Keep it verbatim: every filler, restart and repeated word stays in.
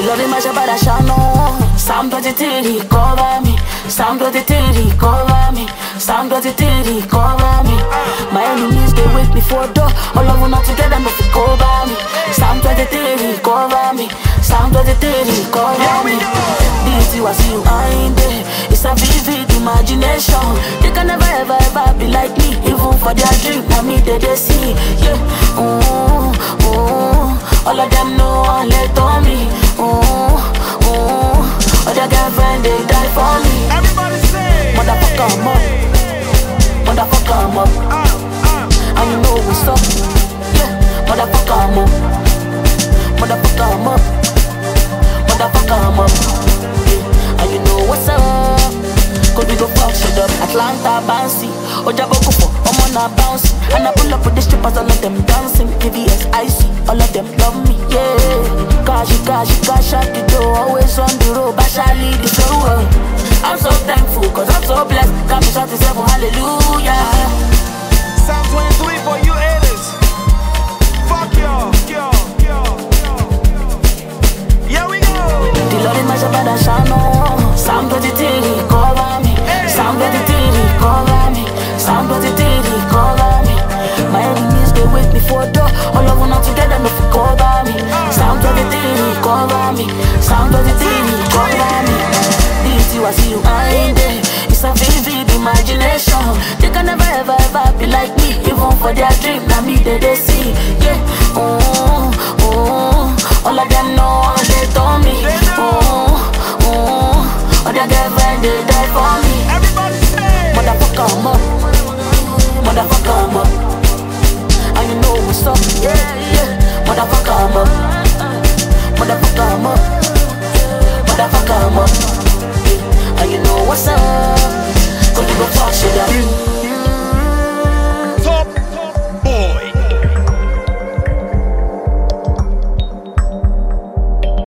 love in my shabada shano. Psalm twenty-three, cover me. Psalm twenty-three, cover me. Psalm twenty-three, cover me. My enemies, they wait before door. All of them not together, but they cover me. Psalm twenty-three, cover me. Psalm twenty-three, cover me. This you, I see you, I ain't there. It's a vivid imagination. They can never, ever, ever be like me. Even for their dream, I mean, they, they see. Yeah, ooh, ooh. All of them know one let on me. Ooh, ooh. All their girlfriend, they die for me. Everybody say, motherfucker, I'm up. Motherfucker, I'm up. And you know what's up. Yeah, motherfucker, I'm up. Motherfucker, I'm up. Motherfucker, I'm up. Yeah, and you know what's up. Cause we go fuck shit up. Atlanta, bouncy. Ojabo Kufo, I'm on a bouncy. And I pull up with the strippers, all of them dancing. P V S, icy, all of them love me, yeah. Kashi, kashi, kashi, the door. Always on the road, but I lead the flow. I'm so thankful, cause I'm so blessed. Got me shot to seven, hallelujah. Psalm twenty-three for you haters. Fuck y'all, y'all, y'all, y'all. Here we go. The Lord is my shepherd and shall know. Psalm twenty-three, cover me. Psalm twenty-three, cover me. Psalm twenty-three, cover me. My enemies, they wait before door. All of them not together, no fi cover me. Psalm twenty-three, cover me. Psalm twenty-three, cover me. This you, I see you, I ain't there. It's a vivid imagination. They can never, ever, ever be like me. Even for their dream, now me, they, they see. Yeah, oh.